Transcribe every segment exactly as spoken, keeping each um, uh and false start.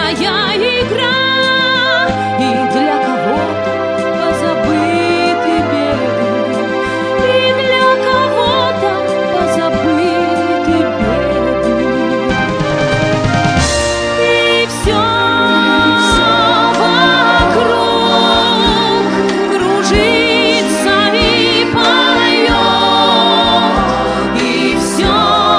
веселая игра, и для кого-то позабыты беды, и для кого-то позабыты беды. И все вокруг кружится и поет, и все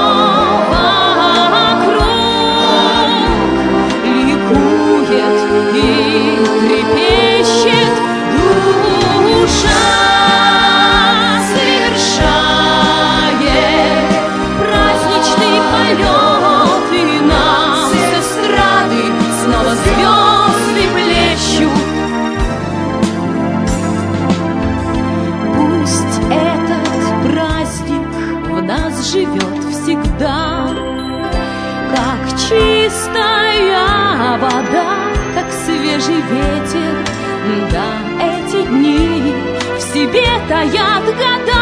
и трепещет душа, совершает праздничный полет, и нам с эстрады снова звезды блещут. Пусть этот праздник в нас живет всегда, как чистая вода, как свежий ветер. Да, эти дни в себе таят года.